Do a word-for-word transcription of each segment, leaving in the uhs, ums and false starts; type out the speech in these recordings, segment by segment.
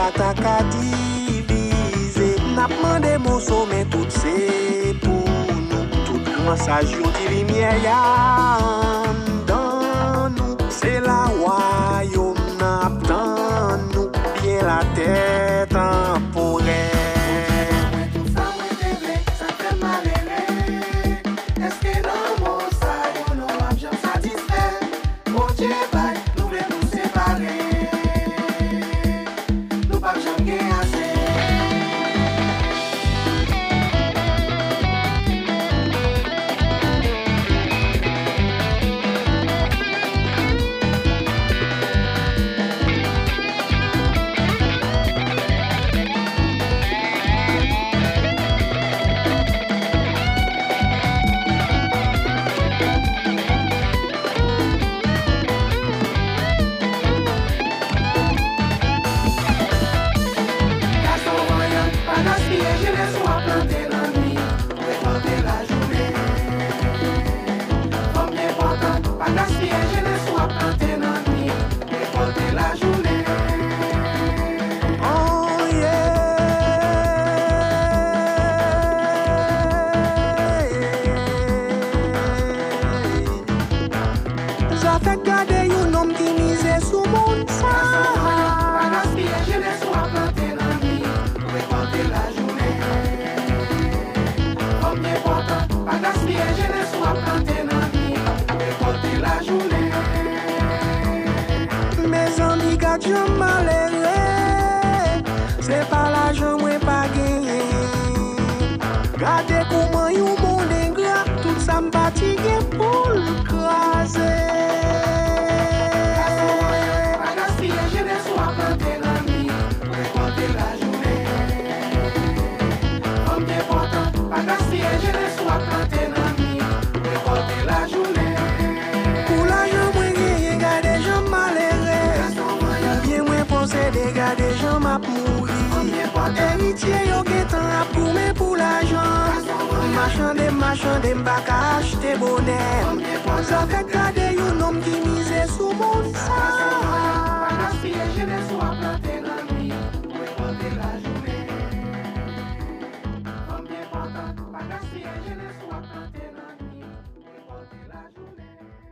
pataka diviser. N'a demandé mon sommet tout c'est pour nous. Tout grand sage yo di lumière ya dans nous. C'est la royaume n'a dans nous. Bien la tête temporaire. C'est pas l'argent moi pas gagné. Regardez comment you monde ingrat, tout ça me fatigue pour le craser. Pas gaspiller jeunesse ou à planter la nuit, récolter la journée. Comme bien important, pas gaspiller jeunesse ou à planter la nuit, récolter la journée. Pour l'argent moi gagné, regardez gens malheureux. Bien moi posséder, regardez gens m'a mourir. Héritier yo getan a pour mais pour l'argent. Marchande, marchande, m'baka acheter bonheur. Ça fait garder un homme qui mise sous mon sang. Pas gaspiller jeunesse ou à planter la nuit, récolter la journée. Comme bien important, pas gaspiller jeunesse ou à planter la nuit, récolter la journée.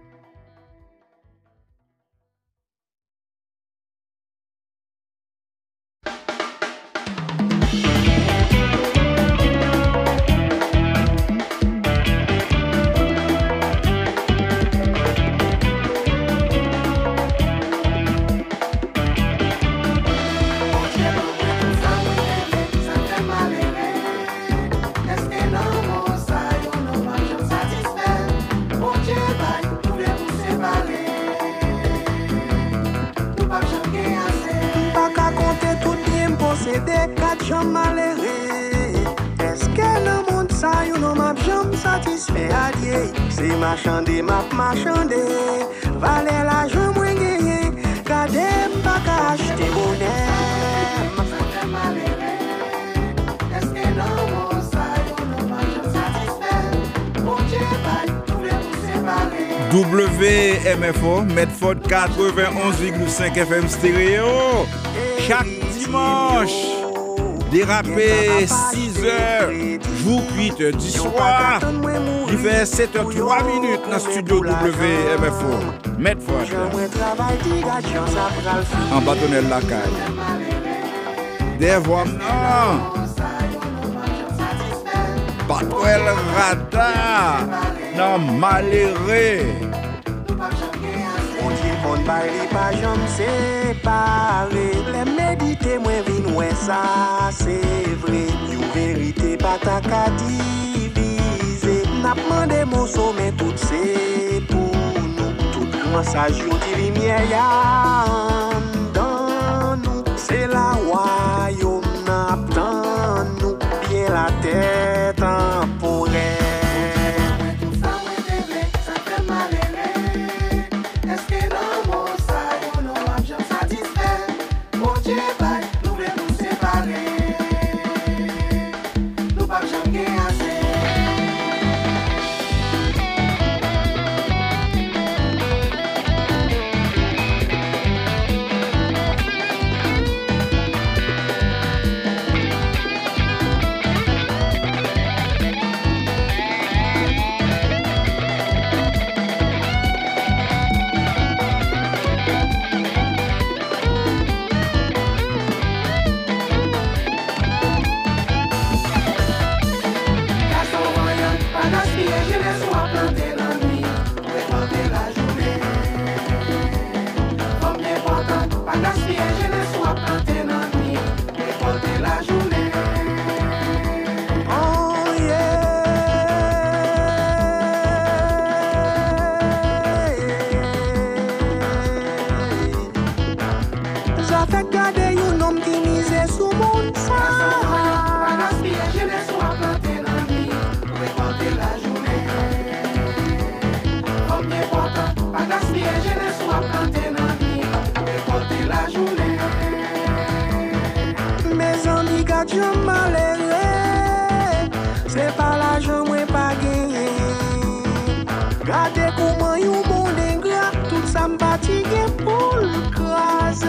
Est-ce que le monde ça you know m'a jamais satisfait à Dieu? C'est marchander, m'a marchander. Valait l'argent moins gagné. Gardez pas qu'à acheter bonheur. Est-ce que le monde ça you know m'a jamais satisfait? Bon Dieu, bah, tous les vous séparer. W M F O, Medford quatre-vingt-onze virgule cinq F M stéréo. Chaque dimanche. Dérapé six heures, jour huit heures du soir. Il fait sept heures trois minutes dans le studio W M F O. Medford. En bâtonnel la caille. Des voix non. Patouel radar. Non, malheureux. On baille pas jamais séparé. Les méditer moins vin ouais ça c'est vrai. You vérité pas ta qu'à diviser. N'a demandé mon sommet tout c'est pour nous. Tout grand sage yo di lumière ya dans nous. C'est la royaume n'a dans nous. Bien la tête temporaire. pas gaspiller jeunesse ou à planter dans la nuit, récolter la journée. Oh yeah. Ça fait garder un homme qui mise sous mon sang. Pas gaspiller jeunesse ou à planter dans la nuit, récolter la journée. Comme important, pas gaspiller jeunesse ou à planter dans la nuit, récolter la journée. Mes amis, quand je malheureux, c'est pas l'argent moi pas gagné. Regardez comment yon monde ingrat, tout ça me fatigue pour le craser.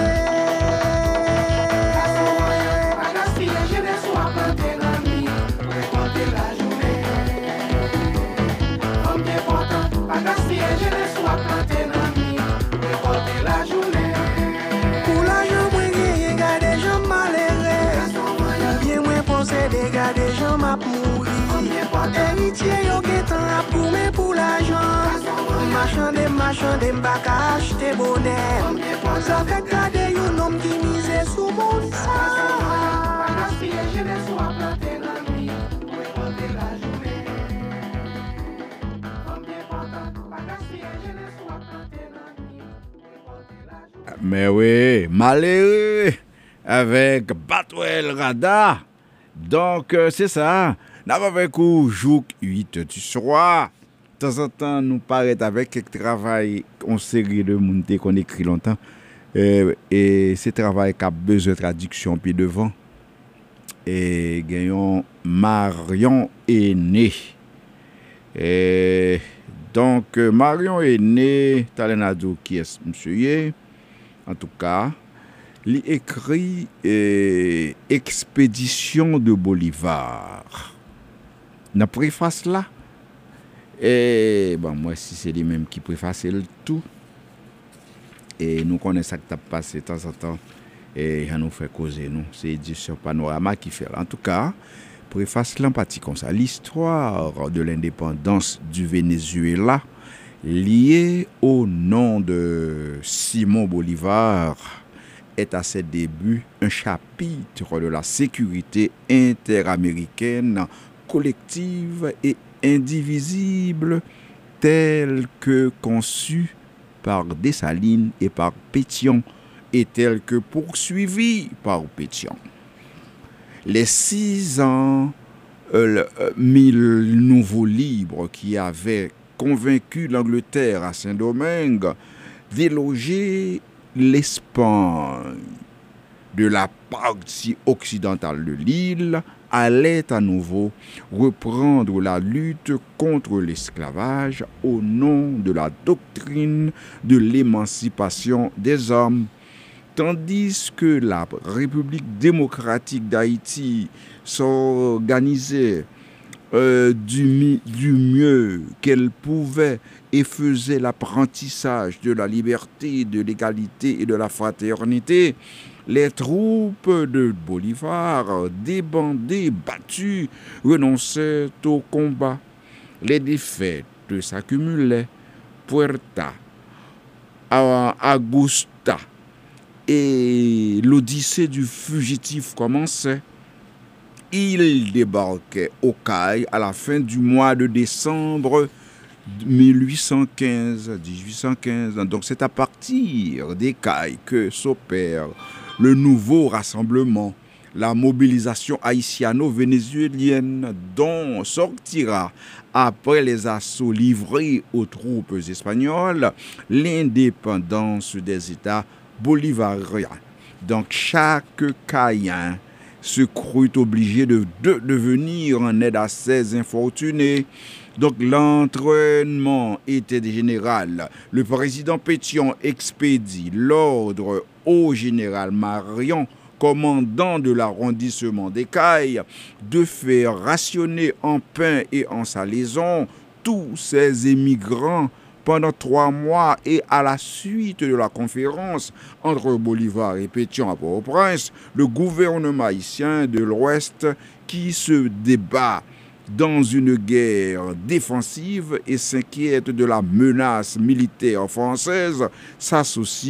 Pas gaspiller jeunesse ou à planter dans la nuit, récolter la journée. Comme important, pas gaspiller jeunesse ou à planter dans la nuit, récolter la journée. Pour l'argent moi gagné, gars des gens malheureux. Bien moins posséder, gars des gens m'a pourri. Héritier yo getan a pour me pour l'argent. Marchand de marchand de m'baka acheter bonnet. Ça fait garder un homme qui mise sous mon sang. Pas gaspiller jeunesse ou à planter la nuit, récolter la journée. Comme bien important, pas gaspiller jeunesse ou à planter la nuit, récolter la journée. Mais oui, malheureux avec Batwell Rada. Donc, euh, c'est ça. Nous avons avec vous, jour huit du soir. De temps en temps, nous paraît avec quelques travail, en série de monter qu'on écrit longtemps. Euh, et ce travail qui a besoin de traduction puis devant. Et gagnons Marion Aîné. Et donc, Marion Aîné, Talenado qui est monsieur, en tout cas. Il écrit euh, Expédition de Bolivar. Dans la préface là, et bon, moi, si c'est lui même qui préface le tout, et nous connaissons ça qui a passé de temps en temps, et ça nous fait causer, nous. C'est l'édition Panorama qui fait. En tout cas, préface là, partie comme ça. L'histoire de l'indépendance du Venezuela, liée au nom de Simon Bolivar, est à ses débuts un chapitre de la sécurité interaméricaine collective et indivisible telle que conçue par Dessalines et par Pétion et telle que poursuivie par Pétion. Les six ans, euh, mille nouveaux libres qui avaient convaincu l'Angleterre à Saint-Domingue déloger l'Espagne de la partie occidentale de l'île allait à nouveau reprendre la lutte contre l'esclavage au nom de la doctrine de l'émancipation des hommes, tandis que la République démocratique d'Haïti s'organisait euh, du, du mieux qu'elle pouvait et faisait l'apprentissage de la liberté, de l'égalité et de la fraternité. Les troupes de Bolivar, débandées, battues, renonçaient au combat. Les défaites s'accumulaient. Puerta, Augusta et l'odyssée du fugitif commençait. Il débarquait au Caille à la fin du mois de décembre mille huit cent quinze. Donc c'est à partir des Cailles que s'opère le nouveau rassemblement, la mobilisation haïtiano-vénézuélienne dont sortira, après les assauts livrés aux troupes espagnoles, l'indépendance des États bolivariens. Donc chaque Caïen se crut obligé de, de, de venir en aide à ces infortunés. Donc l'entraînement était général. Le président Pétion expédie l'ordre au général Marion, commandant de l'arrondissement des Cailles, de faire rationner en pain et en salaison tous ces émigrants pendant trois mois, et à la suite de la conférence entre Bolivar et Pétion à Port-au-Prince, le gouvernement haïtien de l'Ouest qui se débat dans une guerre défensive et s'inquiète de la menace militaire française s'associe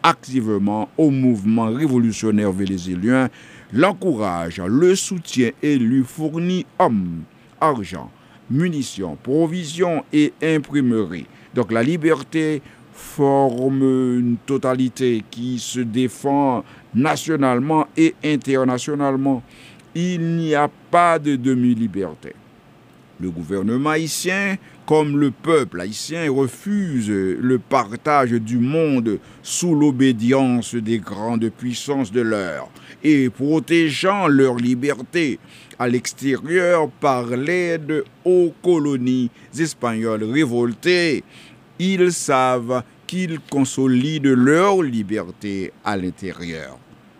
activement au mouvement révolutionnaire vénézuélien, l'encourage, le soutient et lui fournit hommes, argent, munitions, provisions et imprimeries. Donc la liberté forme une totalité qui se défend nationalement et internationalement. Il n'y a pas de demi-liberté. Le gouvernement haïtien, comme le peuple haïtien, refuse le partage du monde sous l'obédience des grandes puissances de l'heure et protégeant leur liberté à l'extérieur par l'aide aux colonies espagnoles révoltées. Ils savent qu'ils consolident leur liberté à l'intérieur.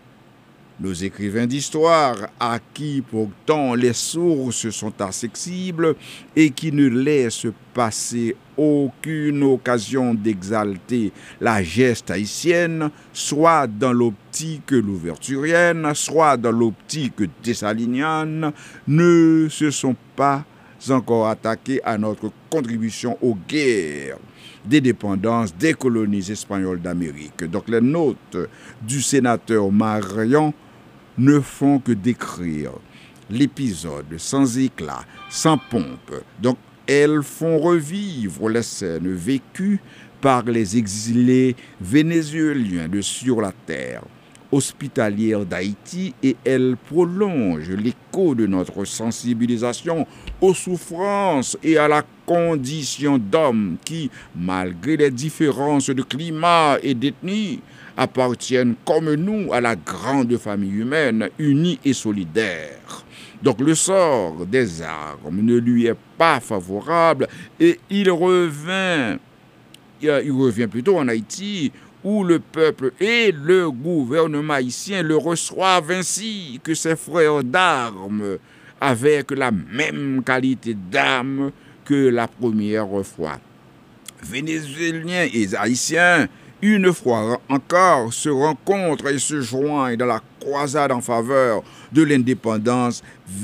Nos écrivains d'histoire, à qui pourtant les sources sont accessibles et qui ne laissent passer aucune occasion d'exalter la geste haïtienne, soit dans l'optique louverturienne, soit dans l'optique dessalinienne, ne se sont pas encore attaqués à notre contribution aux guerres des dépendances des colonies espagnoles d'Amérique. Donc les notes du sénateur Marion ne font que décrire l'épisode sans éclat, sans pompe. Donc elles font revivre les scènes vécues par les exilés vénézuéliens de sur la terre hospitalière d'Haïti et elles prolongent l'écho de notre sensibilisation aux souffrances et à la condition d'homme qui, malgré les différences de climat et d'ethnie, appartiennent comme nous à la grande famille humaine, unie et solidaire. Donc le sort des armes ne lui est pas favorable et il revient, il revient plutôt en Haïti, où le peuple et le gouvernement haïtien le reçoivent ainsi que ses frères d'armes, avec la même qualité d'âme que la première fois. Vénézuéliens et haïtiens, une fois encore, se rencontrent et se joignent dans la croisade en faveur de l'indépendance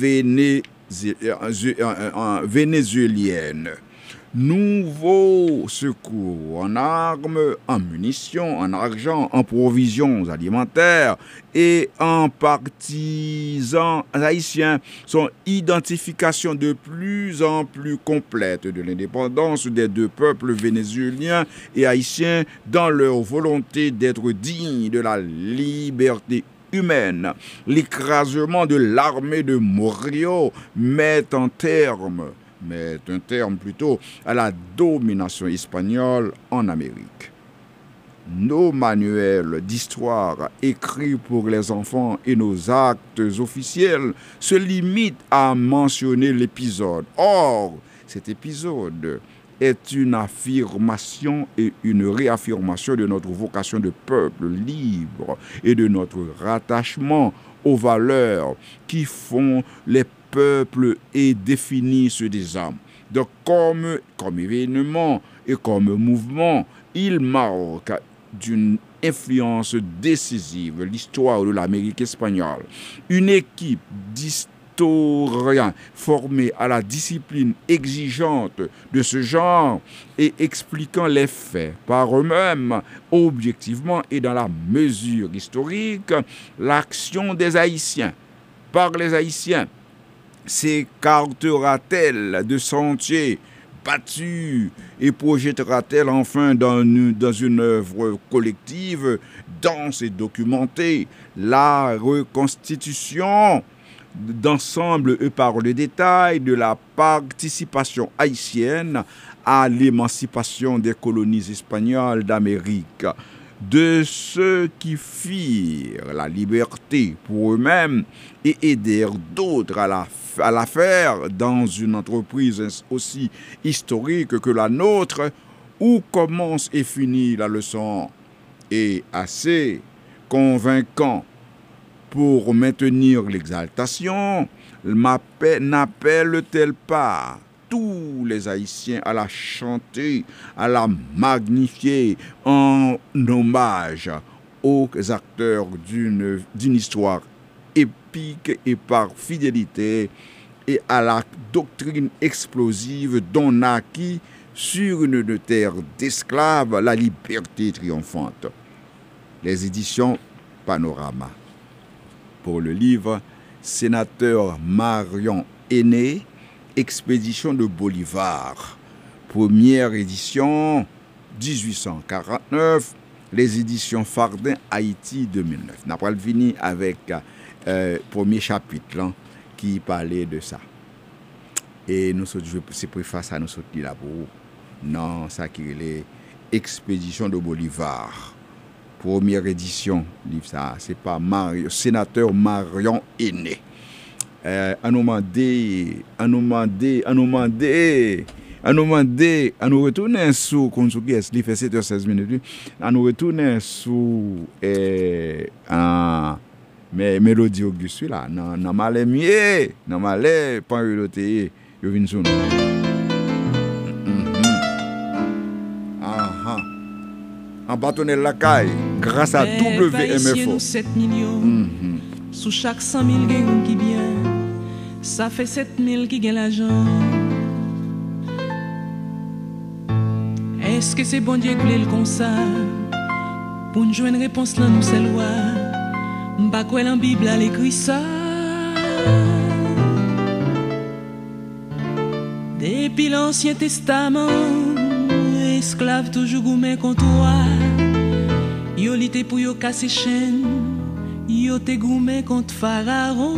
vénézuélienne. Nouveaux secours en armes, en munitions, en argent, en provisions alimentaires et en partisans haïtiens sont identification de plus en plus complète de l'indépendance des deux peuples vénézuéliens et haïtiens dans leur volonté d'être dignes de la liberté humaine. L'écrasement de l'armée de Morillo met en terme mais un terme plutôt à la domination espagnole en Amérique. Nos manuels d'histoire écrits pour les enfants et nos actes officiels se limitent à mentionner l'épisode. Or, cet épisode est une affirmation et une réaffirmation de notre vocation de peuple libre et de notre rattachement aux valeurs qui font les peuple et définissent des hommes. Donc, comme, comme événement et comme mouvement, il marque d'une influence décisive l'histoire de l'Amérique espagnole. Une équipe d'historiens formés à la discipline exigeante de ce genre et expliquant les faits par eux-mêmes, objectivement et dans la mesure historique, l'action des Haïtiens par les Haïtiens s'écartera-t-elle de sentiers battus et projettera-t-elle enfin dans une, dans une œuvre collective, dense et documentée, la reconstitution d'ensemble et par le détail de la participation haïtienne à l'émancipation des colonies espagnoles d'Amérique, de ceux qui firent la liberté pour eux-mêmes et aidèrent d'autres à la, à la faire dans une entreprise aussi historique que la nôtre, où commence et finit la leçon, et assez convaincant pour maintenir l'exaltation, n'appelle-t-elle pas tous les Haïtiens à la chanter, à la magnifier en hommage aux acteurs d'une, d'une histoire épique et par fidélité et à la doctrine explosive dont naquit sur une terre d'esclaves la liberté triomphante. les éditions Panorama. Pour le livre Sénateur Marion Aîné, Expédition de Bolivar, première édition dix-huit cent quarante-neuf, les éditions Fardin Haïti deux mille neuf. Nous avons fini avec le euh, premier chapitre là, qui parlait de ça. Et nous sommes, c'est préface à nous sommes là pour non, ça qui est l'expédition de Bolivar. Première édition, livre ça, c'est pas Mario, sénateur Marion Aîné. Euh, à nous demander, à nous demander, à nous demander, à nous demander, à nous retourner sur Konsugies, il fait sept heures seize minutes, à nous retourner sur euh, euh, mais Mélodie Auguste là, non, non malé mieux, non malé, pas eu le thé, je viens sur nous. En bâtonnet la caille, grâce à W M F O. sept millions. Mm-hmm. Sous chaque cent mille gagnants qui vient, ça fait sept mille qui gagnent l'argent. Est-ce que c'est bon Dieu qui le comme ça? Pour nous jouer une réponse là, nous c'est loi. M'pas quoi dans la Bible, elle écrit ça. Depuis l'Ancien Testament, esclave toujours goumé contre toi. Yo lité pour yo casser chaîne, yo te goumé contre Pharaon.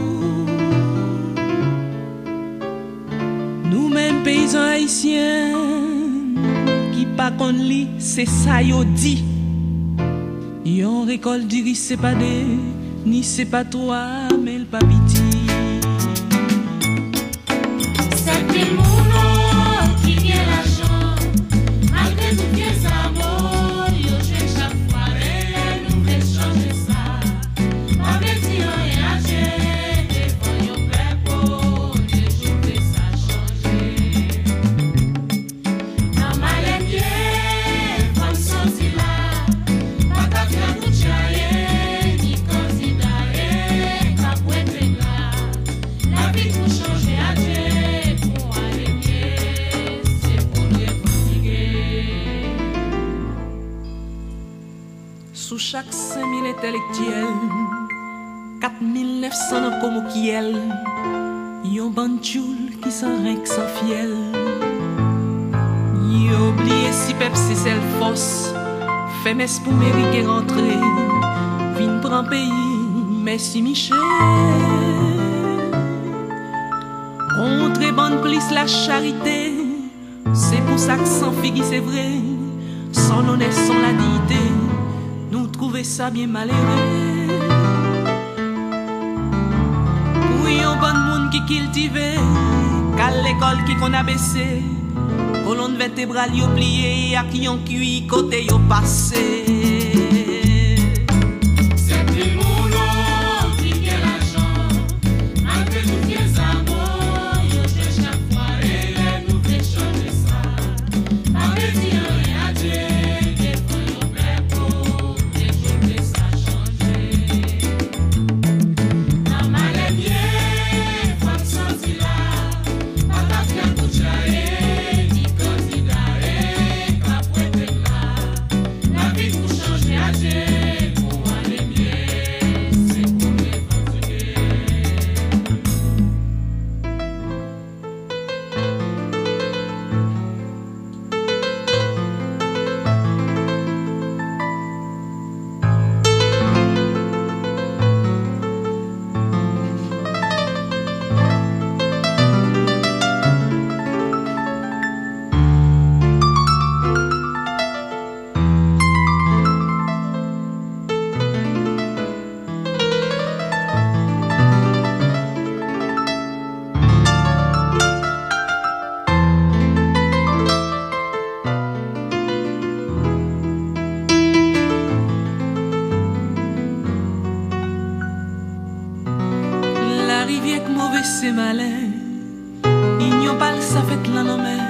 Nous-mêmes paysans haïtiens, qui pas qu'on lit, c'est ça yo dit. Yon récolte du riz, c'est pas des, ni c'est pas toi, mais le papiti. C'est le monde qui vient l'argent, malgré tout vieux amours, yo j'ai chaque fois et nous voulons changer ça. On veut dire rien à j'ai, devant yo peuple, les jours de ça changer. Dans ma lumière, comme sorti là, pas ta faire nous changer, ni considérer qu'à point de là, la vie pour changer à Dieu, pour aller mieux, c'est pour les fatiguer. Sous chaque cinq mille intellectuels, quatre mille neuf cents dans comme kiel, yon bandjoul qui s'en règle sans fiel. Yon oublié si pep c'est celle fausse, fait messe pour mériter rentrer, vin prend pays, merci Michel. Contrebande plus la charité, c'est pour ça que sans figue c'est vrai, sans honnête, sans la dignité, nous trouvons ça bien malheureux. Pour yon bon monde qui cultive, qu'à l'école qui qu'on a baissé, colonne vertébrale yo plié, à qui yon cuit côté yo passé. C'est le monde qui vient l'argent, malgré tout vieux amours, yo j'ai chaque fois et nous voulons changer ça. On veut dire rien à Dieu, devant yo peuple, les jours de ça changer. Dans ma lumière, comme sorti là, pas ta faire pour changer, ni considérer qu'à point de là, la vie pour changer à Dieu, pour aller mieux, c'est pour les fatiguer. La rivière que mauvais c'est malin, ignon pas que ça fait là non mais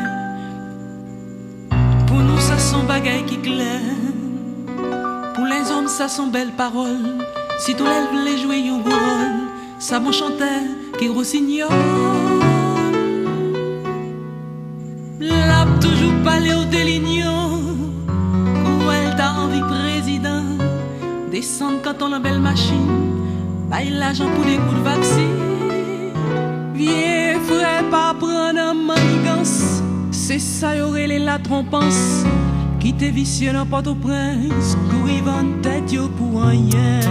pour nous ça sont bagailles qui clair, pour les hommes ça sont belles paroles, si tout lève les jouer yon rôle, ça bon chanteur qui rossignol. L'a toujours parlé au délignon, où elle t'a envie président, descendre quand on a belle machine, baille l'argent pour des coups de vaccine. Viens frère pas prendre un manigance, c'est ça y aurait les la trompance, qui te vicieux dans Port-au-Prince, courir en tête yo pour rien.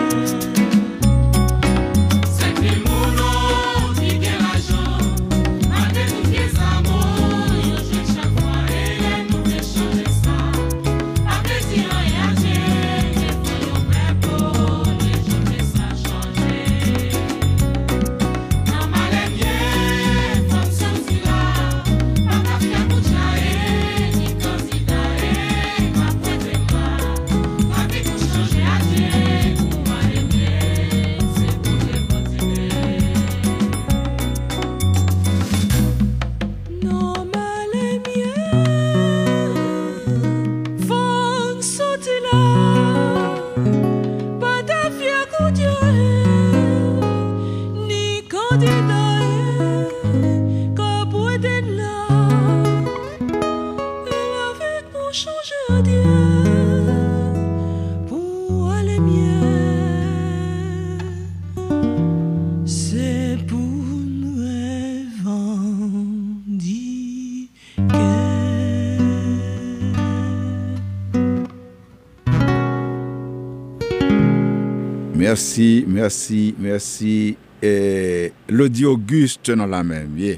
Merci, merci, merci. Et Lodi Auguste dans la même. Yeah.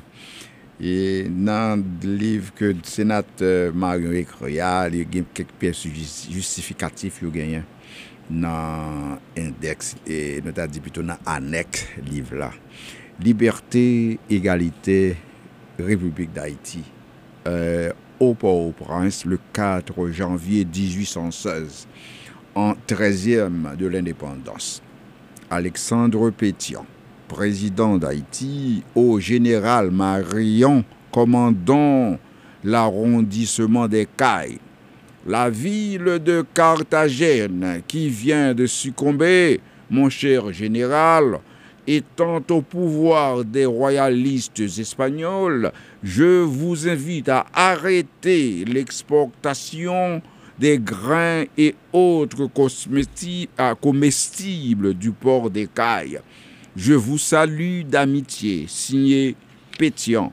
Et dans le livre que le sénateur Marion écrit, il y a quelques pièces justificatives qui gagnent dans l'index, et notamment plutôt dans l'annexe livre là. Liberté, égalité, République d'Haïti. Euh, au Port-au-Prince, le quatre janvier dix-huit cent seize. En treizième de l'indépendance. Alexandre Pétion, président d'Haïti, au général Marion, commandant l'arrondissement des Cayes. La ville de Carthagène qui vient de succomber, mon cher général, étant au pouvoir des royalistes espagnols, je vous invite à arrêter l'exportation des grains et autres comestibles du port des Cayes. Je vous salue d'amitié. Signé Pétion.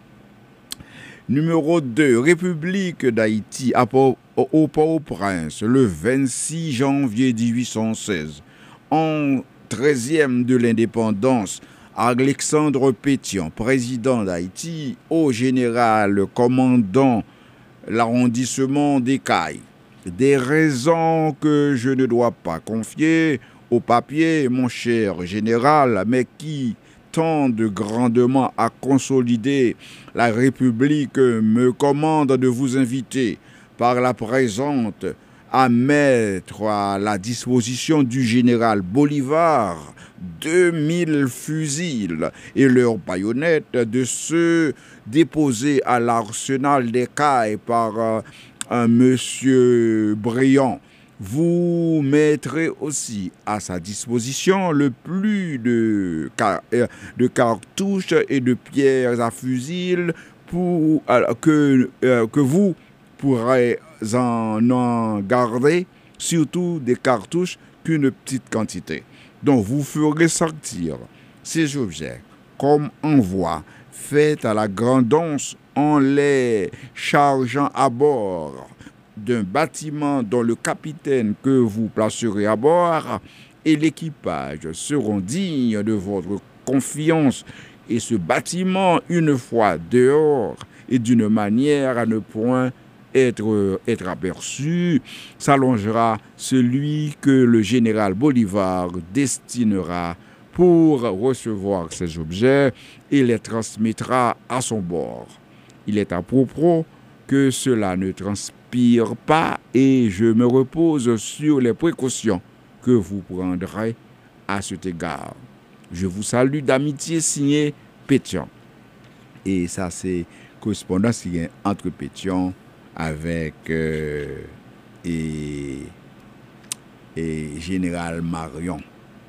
Numéro deux. République d'Haïti au Port-au-Prince, le vingt-six janvier dix-huit cent seize. En treizième de l'indépendance, Alexandre Pétion, président d'Haïti, au général commandant l'arrondissement des Cayes. Des raisons que je ne dois pas confier au papier, mon cher général, mais qui tendent grandement à consolider la République, me commande de vous inviter par la présente à mettre à la disposition du général Bolivar deux mille fusils et leurs baïonnettes, de se déposer à l'arsenal des Cayes par euh, un monsieur Briand. Vous mettrez aussi à sa disposition le plus de, car, de cartouches et de pierres à fusil pour, euh, que, euh, que vous pourrez en, en garder, surtout des cartouches qu'une petite quantité. Donc vous ferez sortir ces objets comme envoi fait à la grandance en les chargeant à bord d'un bâtiment dont le capitaine que vous placerez à bord et l'équipage seront dignes de votre confiance, et ce bâtiment, une fois dehors et d'une manière à ne point être, être aperçu, s'allongera celui que le général Bolivar destinera pour recevoir ces objets et les transmettra à son bord. Il est à propos que cela ne transpire pas, et je me repose sur les précautions que vous prendrez à cet égard. Je vous salue d'amitié, signé Pétion. Et ça, c'est correspondance qui est entre Pétion avec euh, et, et général Marion.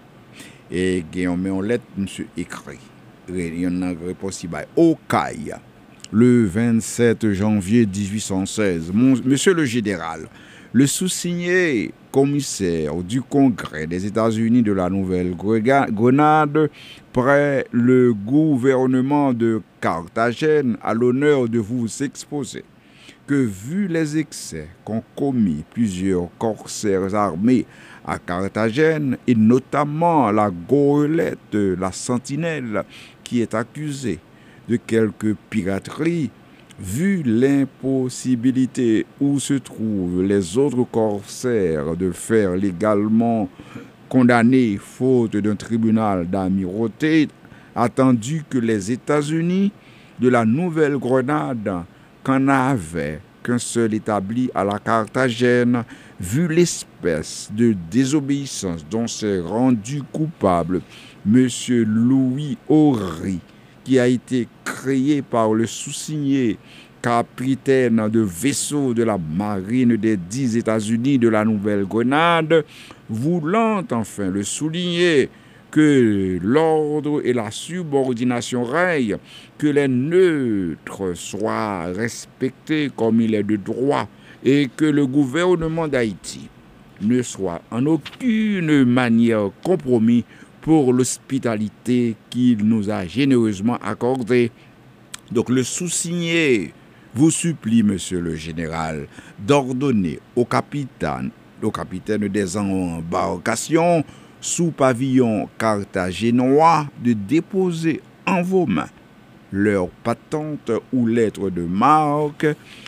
Et Guillaume en lettre, monsieur écrit. Il y en a réponse au Cayes, le vingt-sept janvier dix-huit cent seize. Mon, monsieur le général, Le sous-signé commissaire du Congrès des États-Unis de la Nouvelle-Grenade près le gouvernement de Carthagène a l'honneur de vous exposer que vu les excès qu'ont commis plusieurs corsaires armés à Carthagène et notamment la goélette, la Sentinelle, qui est accusée de quelques pirateries, vu l'impossibilité où se trouvent les autres corsaires de faire légalement condamner faute d'un tribunal d'amirauté, attendu que les États-Unis de la Nouvelle-Grenade qu'en avaient qu'un seul établi à la Carthagène, vu l'espèce de désobéissance dont s'est rendu coupable M. Louis Horry, qui a été créé par le sous-signé capitaine de vaisseau de la marine des dix États-Unis de la Nouvelle-Grenade, voulant enfin le souligner que l'ordre et la subordination règnent, que les neutres soient respectés comme il est de droit et que le gouvernement d'Haïti ne soit en aucune manière compromis pour l'hospitalité qu'il nous a généreusement accordée. Donc le sous-signé vous supplie, monsieur le général, d'ordonner au capitaine, au capitaine des embarcations sous pavillon carthagénois de déposer en vos mains leur patente ou lettre de marque,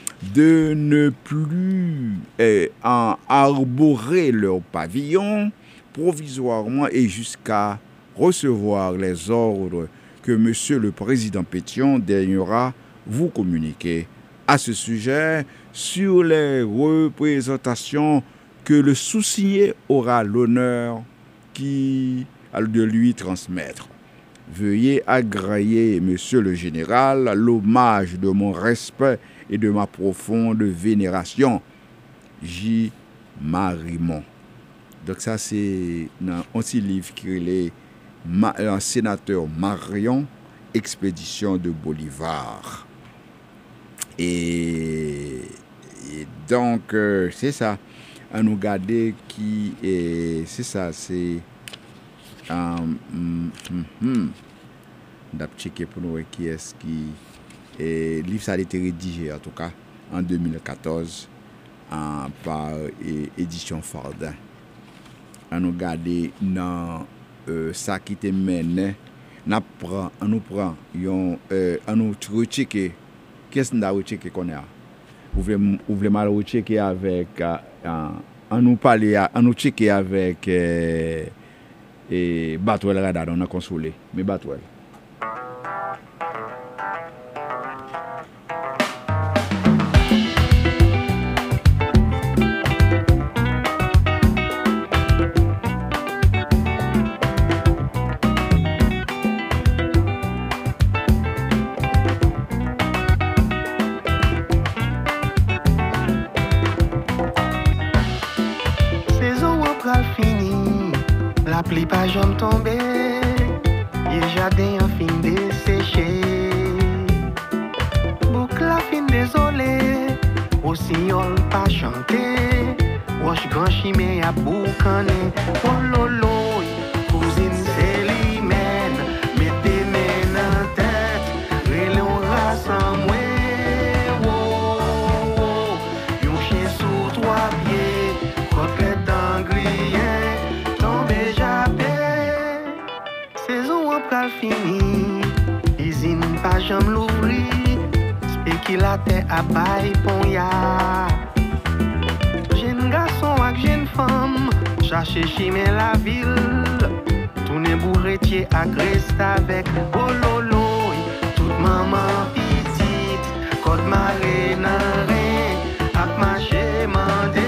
de ne plus eh, en arborer leur pavillon provisoirement et jusqu'à recevoir les ordres que monsieur le président Pétion daignera vous communiquer à ce sujet sur les représentations que le sous-signé aura l'honneur qui de lui transmettre. Veuillez agréer, monsieur le général, l'hommage de mon respect et de ma profonde vénération. J. Marimont. Donc ça, c'est un petit livre qui est un sénateur Marion, expédition de Bolivar. Et, et donc, euh, c'est ça. À nous garder qui est... C'est ça, c'est... Um, mm, mm, mm. On a checké pour nous qui est-ce qui... Le livre, ça a été rédigé, en tout cas, en deux mille quatorze, en, par et, Édition Fardin. On nous garder dans euh, ça qui te mène, on nous prend, euh, on nous rechecker. Qu'est-ce qu'on a rechecké qu'on a? Vous voulez, vous voulez mal rechecker avec... Euh, on nous parler, on nous checker avec... Euh, et Batwell Radar, on a consolé. Mais Batwell. La pluie pas jamais tombée, et jardin en fin desséché. Boucle la fin désolé, aussi on pas chanté. Roche grand chimé à boucané, oh lolo, cousine Célimène, mettez mes en tête, relais on rassemble. Oh, oh, yon chien sous trois pieds, côtelette d'angrier. Fini, usine pas jamais l'ouvrir, spéculateur à bail pon ya. Jeune garçon avec jeune femme, chercher chimé la ville, tourner bourretier à Grest avec bololo, toute maman petite, côte marée nan rien, à marcher mandé.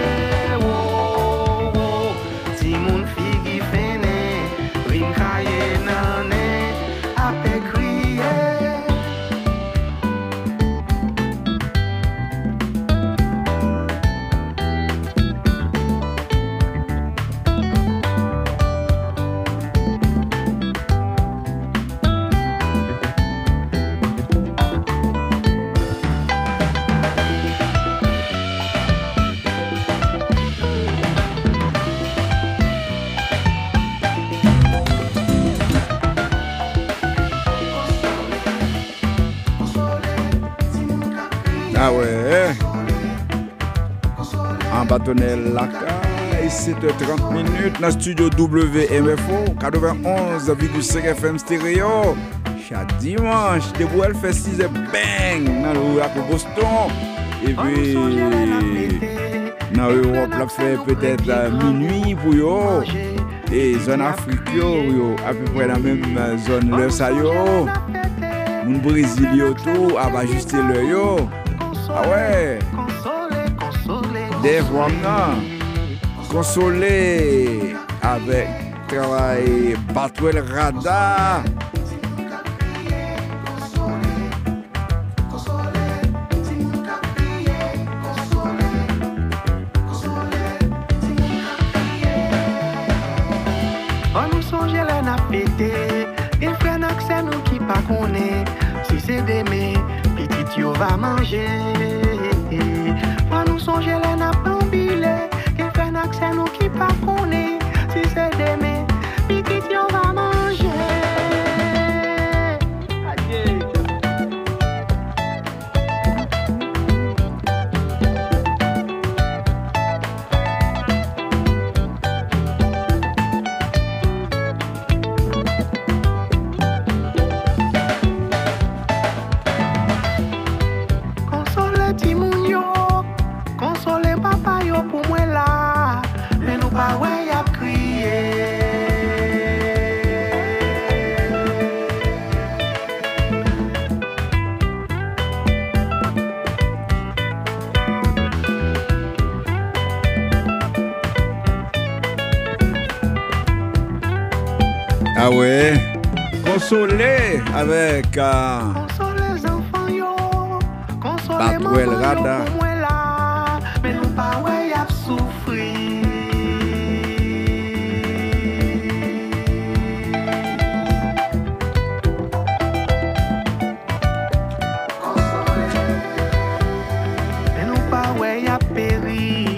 Oh, oh, si mon figi fene, rin kaye nan apé crier. Ah ouais. En bâtonnet la caille, sept heures trente minutes dans le studio W M F O quatre-vingt-onze virgule cinq F M stéréo. Chaque dimanche, debout elle fait six heures bang dans le rap Boston. Et puis dans l'Europe, la fait peut-être à minuit pour yo. Et zone Afrique yo, à peu près la même zone le ça yo. Mon Brésil yo tout, à va ajuster le yo. Ah ouais. Des fois non. Consoler avec travail Batwell Radar. Il fait un accès nous qui pas connaît. Si c'est d'aimer, petit yo va manger. Quand nous songer les nappes embilées. Il fait un accès nous qui pas connaît. Si c'est d'aimer, petit yo va manger. Adieu. Ah ouais, consoler avec euh, Batwell Radar. Mais nous pas ouais y a souffrir. Mais nous pas ouais y a péri.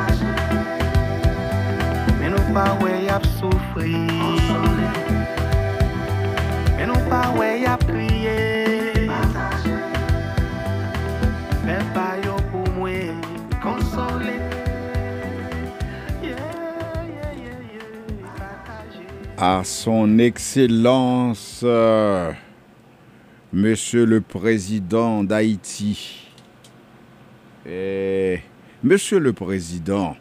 Mais nous pas ouais y a souffrir. Mais nous pas ouais y a prier. Mais pas yo pour moi consoler. Yeah, yeah, yeah, yeah. Partager. À son excellence, euh, Monsieur le Président d'Haïti. Et, Monsieur le Président,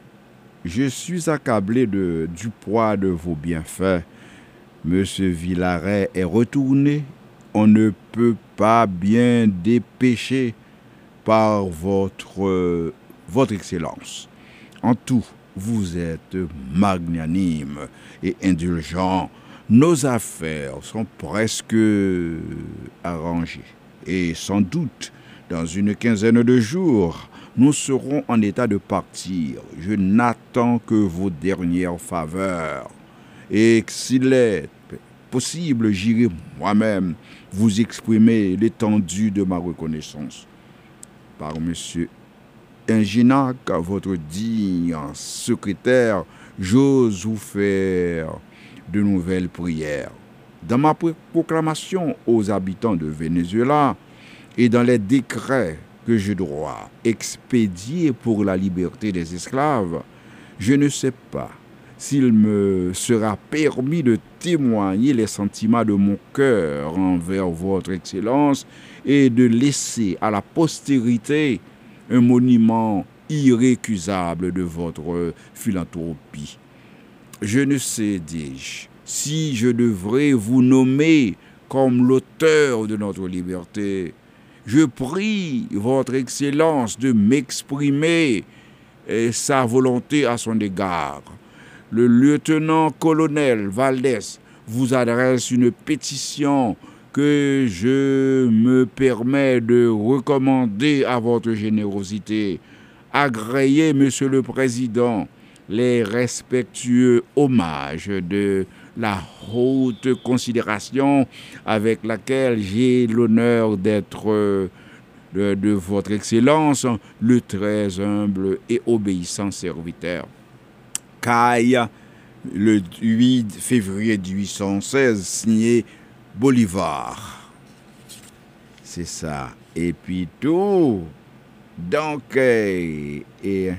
je suis accablé de, du poids de vos bienfaits. Monsieur Villaret est retourné. On ne peut pas bien dépêcher par votre, euh, votre excellence. En tout, vous êtes magnanime et indulgent. Nos affaires sont presque arrangées. Et sans doute, dans une quinzaine de jours, nous serons en état de partir. Je n'attends que vos dernières faveurs. Et s'il est possible, j'irai moi-même vous exprimer l'étendue de ma reconnaissance. Par M. Inginac, votre digne secrétaire, j'ose vous faire de nouvelles prières. Dans ma proclamation aux habitants de Venezuela et dans les décrets que je dois expédier pour la liberté des esclaves, je ne sais pas s'il me sera permis de témoigner les sentiments de mon cœur envers votre Excellence et de laisser à la postérité un monument irrécusable de votre philanthropie. Je ne sais, dis-je, si je devrais vous nommer comme l'auteur de notre liberté. Je prie votre Excellence de m'exprimer sa volonté à son égard. Le lieutenant-colonel Valdés vous adresse une pétition que je me permets de recommander à votre générosité. Agréez, Monsieur le Président, les respectueux hommages de la haute considération avec laquelle j'ai l'honneur d'être de, de votre Excellence, le très humble et obéissant serviteur. Caille, le huit février mille huit cent seize, signé Bolivar. C'est ça. Et puis tout, Donc, euh, et,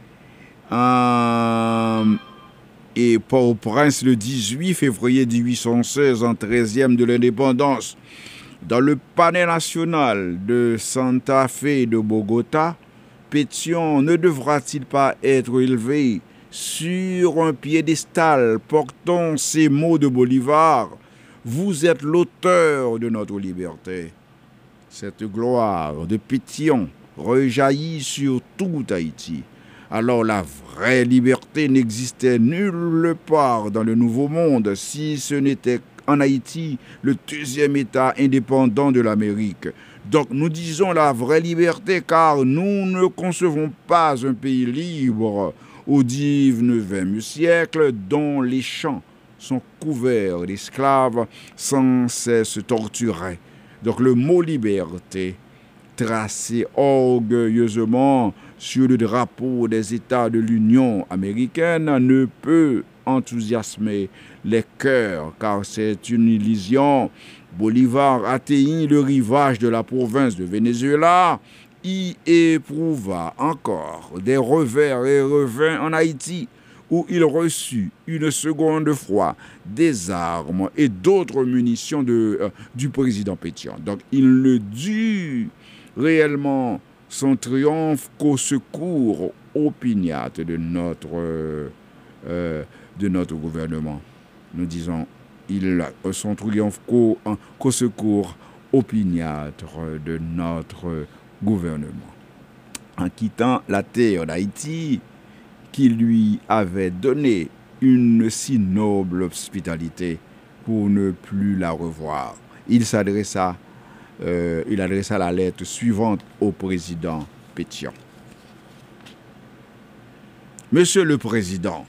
euh, et Port-au-Prince le dix-huit février dix-huit cent seize, en treizième de l'indépendance. Dans le palais national de Santa Fe de Bogota, Pétion ne devra-t-il pas être élevé sur un piédestal portant ces mots de Bolivar: vous êtes l'auteur de notre liberté. Cette gloire de Pétion rejaillit sur tout Haïti. Alors la vraie liberté n'existait nulle part dans le Nouveau Monde, si ce n'était en Haïti, le deuxième État indépendant de l'Amérique. Donc nous disons la vraie liberté car nous ne concevons pas un pays libre au dix-neuvième siècle dont les champs sont couverts d'esclaves sans cesse torturés. Donc le mot liberté, tracé orgueilleusement sur le drapeau des États de l'Union américaine, ne peut enthousiasmer les cœurs, car c'est une illusion. Bolivar atteignit le rivage de la province de Venezuela, y éprouva encore des revers et revint en Haïti, où il reçut une seconde fois des armes et d'autres munitions de, euh, du président Pétion. Donc il ne dut réellement son triomphe qu'au secours opiniâtre de notre, euh, euh, de notre gouvernement. Nous disons, il, son triomphe qu'au, qu'au secours opiniâtre de notre gouvernement. En quittant la terre d'Haïti, qui lui avait donné une si noble hospitalité pour ne plus la revoir, il s'adressa Euh, il adressa la lettre suivante au président Pétion. Monsieur le Président,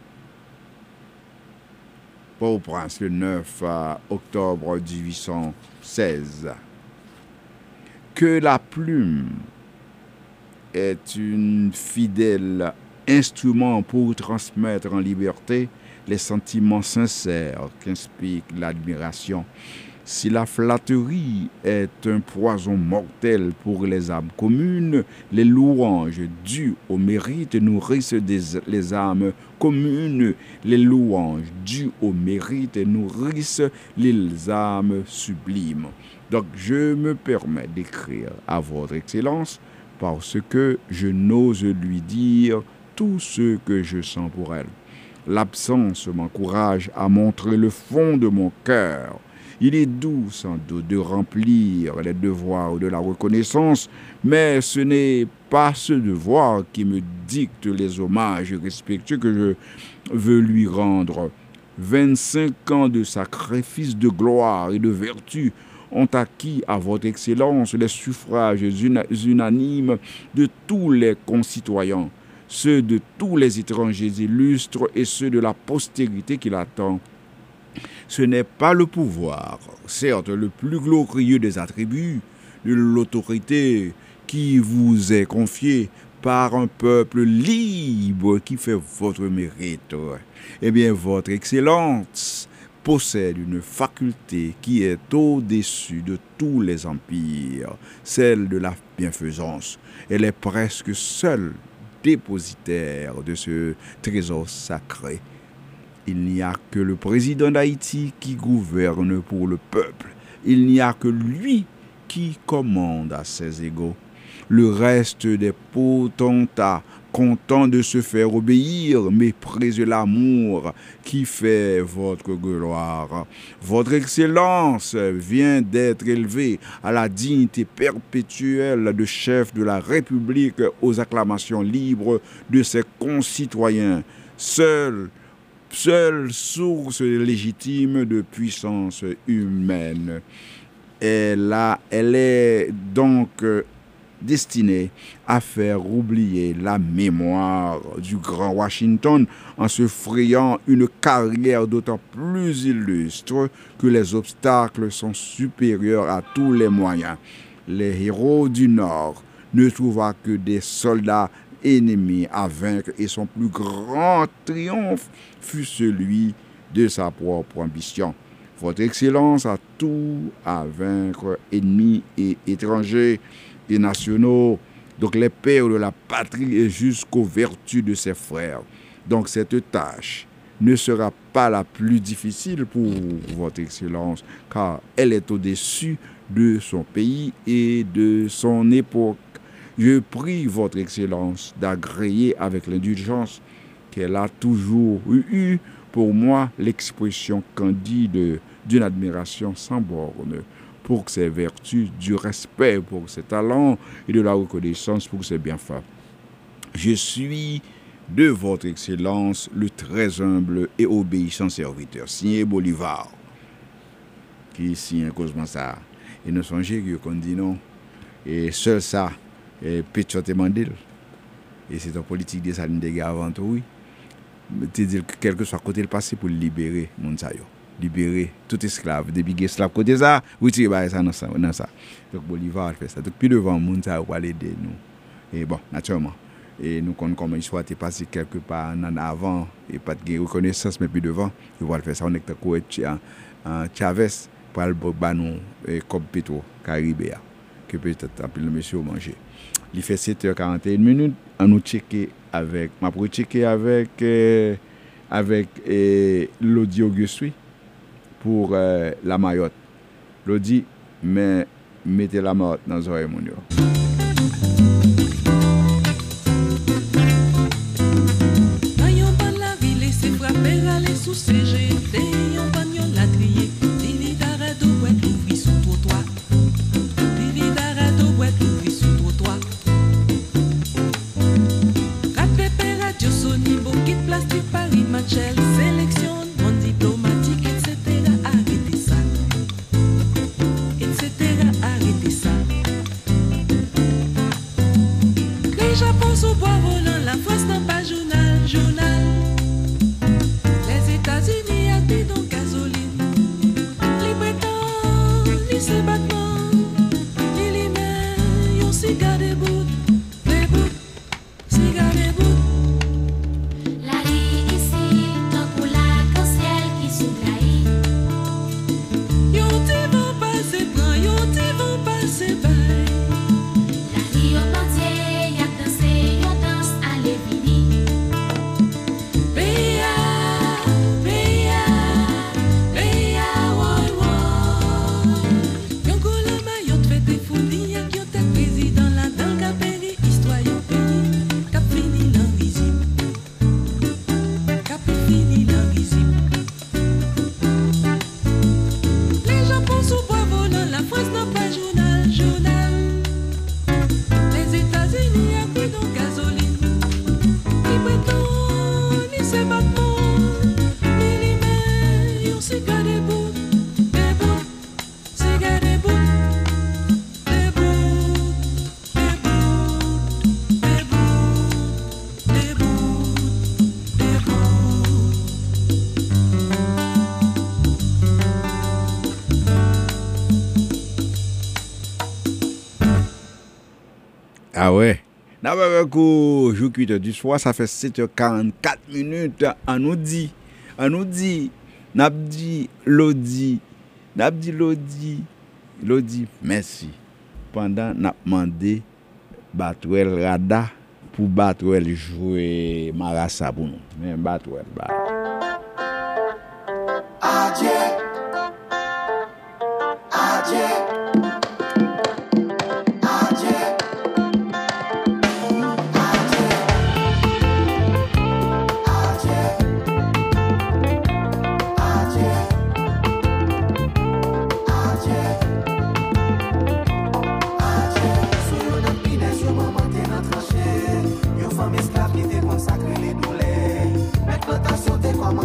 Port-au-Prince, le neuf octobre dix-huit cent seize, que la plume est un fidèle instrument pour transmettre en liberté les sentiments sincères qu'inspire l'admiration. Si la flatterie est un poison mortel pour les âmes communes, les louanges dues au mérite nourrissent des, les âmes communes. Les louanges dues au mérite nourrissent les âmes sublimes. Donc, je me permets d'écrire à votre Excellence parce que je n'ose lui dire tout ce que je sens pour elle. L'absence m'encourage à montrer le fond de mon cœur. Il est doux sans doute de remplir les devoirs de la reconnaissance, mais ce n'est pas ce devoir qui me dicte les hommages respectueux que je veux lui rendre. vingt-cinq ans de sacrifice de gloire et de vertu ont acquis à votre Excellence les suffrages unanimes de tous les concitoyens, ceux de tous les étrangers illustres et ceux de la postérité qui l'attend. Ce n'est pas le pouvoir, certes le plus glorieux des attributs, de l'autorité qui vous est confiée par un peuple libre qui fait votre mérite. Eh bien, votre Excellence possède une faculté qui est au-dessus de tous les empires, celle de la bienfaisance. Elle est presque seule dépositaire de ce trésor sacré. Il n'y a que le président d'Haïti qui gouverne pour le peuple. Il n'y a que lui qui commande à ses égaux. Le reste des potentats, contents de se faire obéir, méprisent l'amour qui fait votre gloire. Votre Excellence vient d'être élevé à la dignité perpétuelle de chef de la République aux acclamations libres de ses concitoyens. Seul Seule source légitime de puissance humaine. Elle, a, elle est donc destinée à faire oublier la mémoire du grand Washington en se frayant une carrière d'autant plus illustre que les obstacles sont supérieurs à tous les moyens. Les héros du Nord ne trouvent que des soldats ennemi à vaincre et son plus grand triomphe fut celui de sa propre ambition. Votre Excellence a tout à vaincre, ennemis et étrangers et nationaux, Donc les pères de la patrie et jusqu'aux vertus de ses frères. Donc cette tâche ne sera pas la plus difficile pour votre Excellence, car elle est au-dessus de son pays et de son époque. Je prie votre Excellence d'agréer avec l'indulgence qu'elle a toujours eu pour moi l'expression candide d'une admiration sans borne pour ses vertus, du respect pour ses talents et de la reconnaissance pour ses bienfaits. Je suis de votre Excellence le très humble et obéissant serviteur, signé Bolivar, qui signe causement ça. Et nous songez qu'on dit non, et seul ça, et Pétion Mandel. Et c'est une politique de Saline de Guerre avant tout, oui. C'est-à-dire que quel que soit côté le passé pour libérer Mounsayo, libérer tout esclave, depuis que esclave côté ça, retirer ça dans ça, dans ça. Donc Bolivar fait ça. Donc plus devant Mounsayo pour aider nous. Et bon, naturellement. Et nous connaissons comment l'histoire est passée quelque part en avant et pas de reconnaissance, mais plus devant, ils vont faire ça. On est en Chavez pour le banon comme Petro, Caribé, que peut-être le monsieur manger. Il fait sept heures quarante et une minutes, on nous checker avec, ma pour checker avec, euh, avec euh, Lodi Auguste pour euh, la Mayotte. Lodi, mais mettez la Mayotte dans les oreilles, mon Dieu. Sous C G T, on bagnole la trier. Dili d'arrêt de boîte l'ouvri sous trottoir. Dili d'arrêt de boîte l'ouvri sous trottoir. Rat pépé, radio Sony, bouquet plastique, Paris, Machel, sélection, monde diplomatique, et cetera. Arrêtez ça. Et cetera. Arrêtez ça. Les Japon sous bois volant, la France n'a pas journal, journal. États-Unis a dit donc gasoline. Les bretons, les se battements, les limets, yon cigare debout, debout, cigare debout. La vie ici, tant pour la canciel qui s'oublie. Yon ti vont passer bran, yon ti vont passer bail. La vie au plantier, y'a dansé, yon danse à l'évini. Ah ouais. D'abord, coup, jour huit heures du soir, ça fait sept heures quarante-quatre minutes. On nous dit, on nous dit, n'a dit, Lodi, n'a dit, Lodi, Lodi, merci. Pendant, n'a demandé, Batouel Rada, pour Batouel jouer Marassa pour nous. Mais Batouel, bah. Adieu. Adieu. Esclave qui te consacre les douleurs. Mettre plantation, t'es comme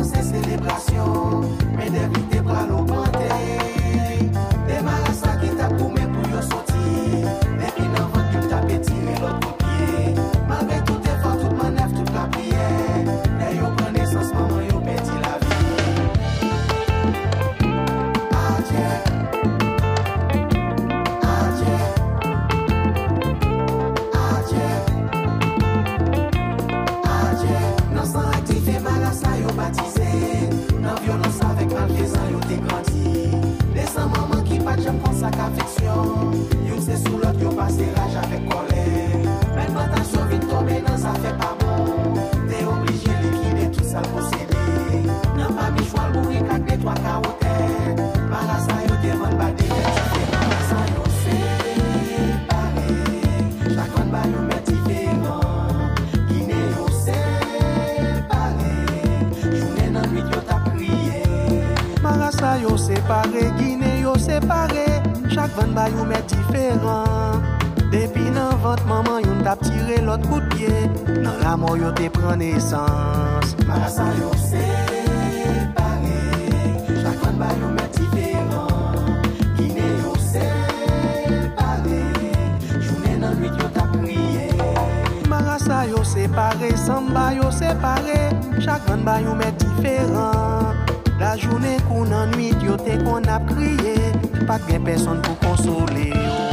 trois carottes. Marasa yo demande pas des Marasa yo séparé. Chaque one ba yo met différent. Guinée yo séparé. Journée dans nuit yo t'a prié. Marasa yo séparé, Guinée yo séparé. Chaque one ba yo met différent. Depuis nan vente maman yon t'a tiré l'autre coup de pied. Dans la mort yo te prend naissance. Marasa yo séparé. Chaque one ba yo met différent. Guinée yo séparé. Journée nan nuit yo t'a prié. Marasa yo séparé, Samba yo séparé. Chaque one ba yo met différent. La journée qu'on en nuit yo te qu'on a prié. Pas de personne pour consoler.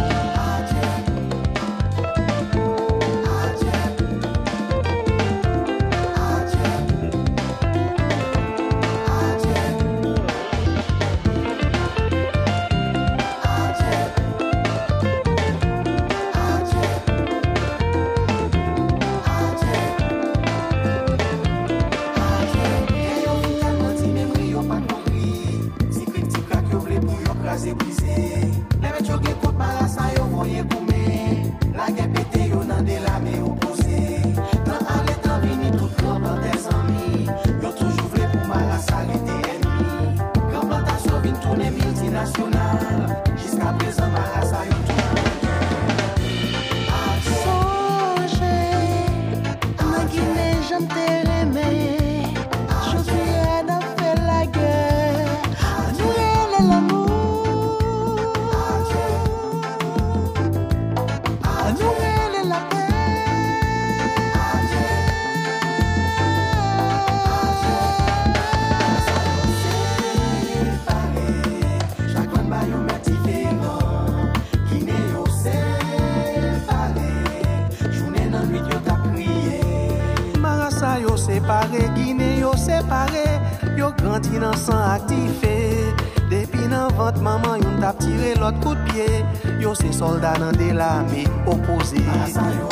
Guinée yo séparé, yo grandi dans sang activé. Depuis nan vente maman yon t'a tiré l'autre coup de pied. Yo c'est soldat dans de l'armée opposé. Marasa yo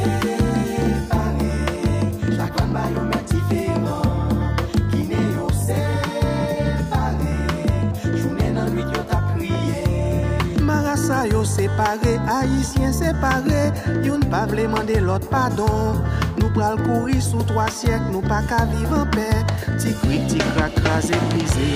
séparé, chaque one ba yo met différent. Guinée yo séparé, journée nan nuit yo t'a prié. Marasa yo séparé, haïtien séparé, yon pa vle mande l'autre pardon. Nous pral courir sous trois siècles, nous pas qu'à vivre en paix. Ti cri, ti crac, crasé, brisé.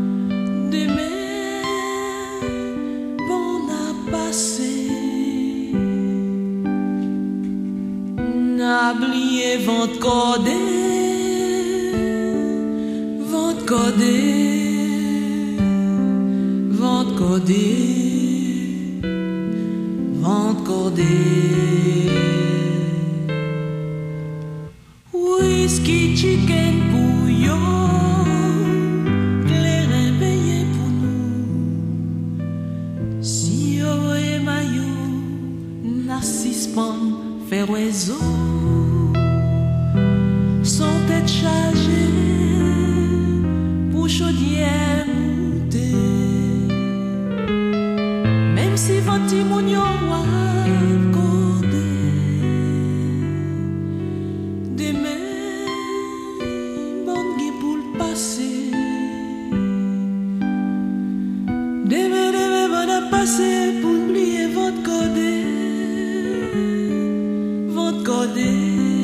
Passé n'a oublié votre codé, votre codé, votre codé, votre codé. Whisky, chicken pour yo, clair réveillé pour nous. Si yo et maillot, narcisse pomme, fait oiseau, son tête chargée pour chaudière monter. Même si votre timounio a codé, demain, bon gué pour le passé. Demain, demain, bon à passer pour oublier votre codé. Votre codé,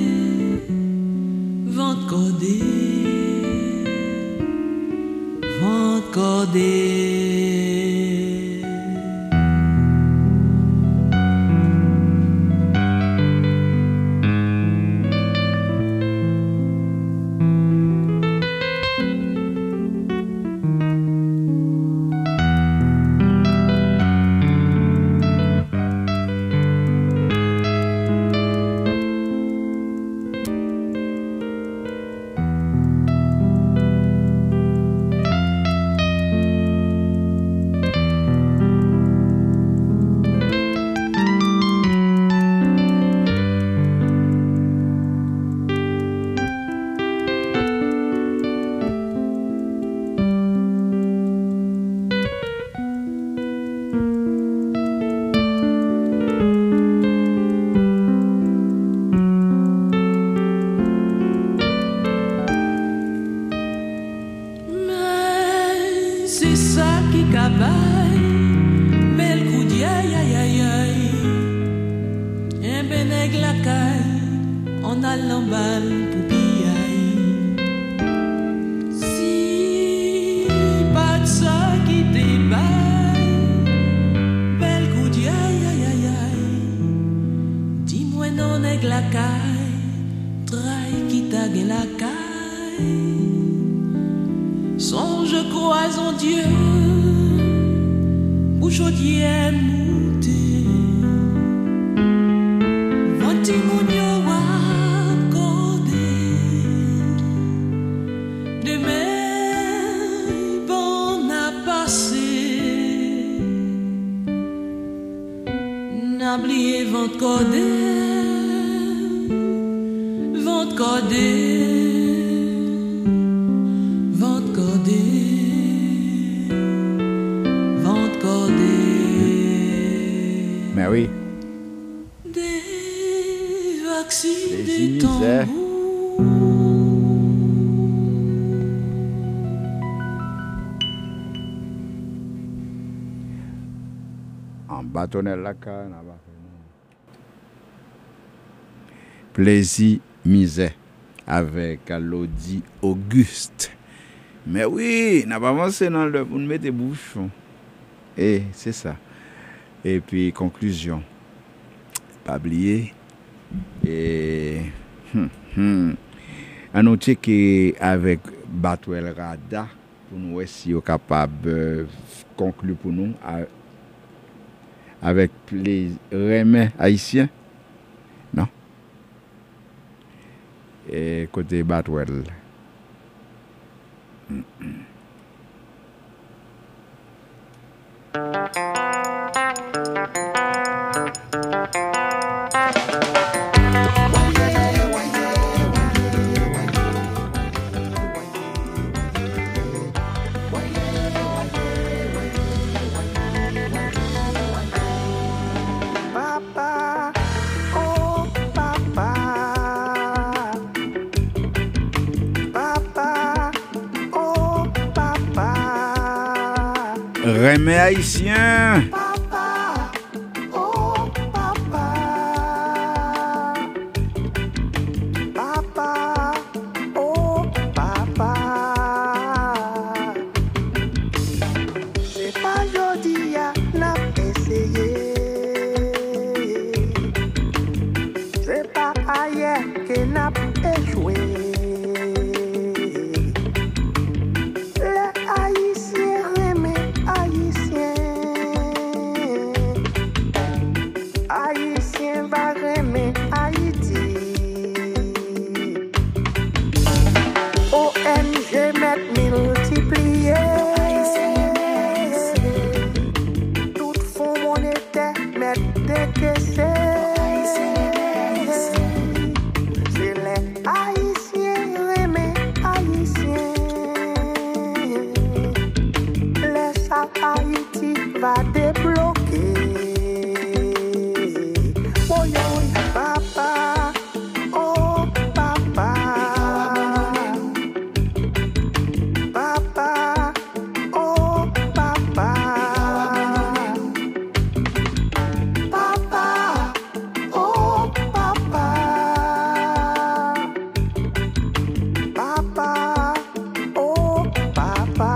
votre codé, votre codé. C'est ça qui cabaye, belle coup d'aïe aïe aïe aïe. Un benèg la caille, on a l'emballe pour piaille. Si pas de ça qui débaille, belle coup d'aïe aïe aïe aïe. Dis-moi non nèg la caille, traille qui t'a gagné la caille. Songe, je crois en Dieu, où chaudière montée. Ventimounio a codé. Demain, bon à passer. N'oubliez votre codé, votre codé. Mais oui. Des vaccins, Les des misères. En bâtonnel la canne. Plaisir, misère. Avec Alodi Auguste. Mais oui, n'a pas avancé dans le pour nous mettre des bouchons. Et c'est ça. Et puis, conclusion. Pas oublier. Et. Hum, hum. On nous checker avec Batwell Rada pour nous voir si on est capable de conclure pour nous avec les remèdes haïtiens. Non? Et côté Batwell. Hum, hum. Remè haïtien. Papa, oh papa, papa, oh papa. C'est pas jodi à n'a essayé. C'est pas ailleurs va aimer Haïti. O N G met multiplié. Tout fonds monétaire met décaissé. C'est les Haïtiens aimer Haïtiens. Laisse à Haïti va débloquer. Oh yo, papa, oh papa, papa, oh papa, papa, oh papa, papa, oh papa.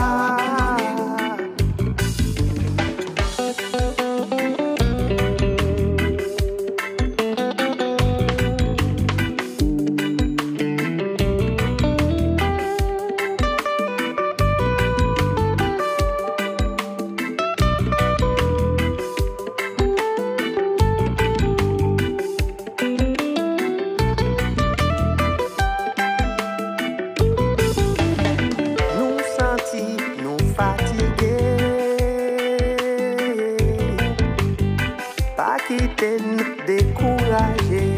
Nous sentis, nous fatigués, pas quitter nous décourager.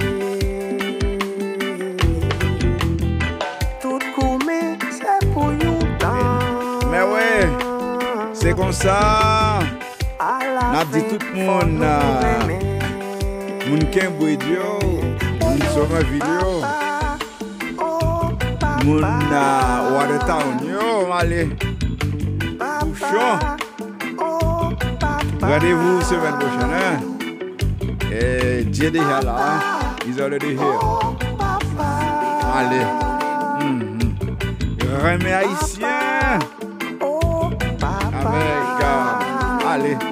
Tout gourmet, c'est pour nous temps. Mais ouais, c'est comme ça. À la N'a dit fin, tout le faut monde, nous ah, aimer. Moun ken boidio, moun soma video, Papa, oh papa, moun na Watertown yo, allez. papa, Bouchon. oh papa. Rendez-vous semaine prochaine, hein? Et Dieu déjà là, hein? He's already here. Oh papa. Allez. Mm-hmm. Remets haïtien. Oh papa. Avec, euh, allez.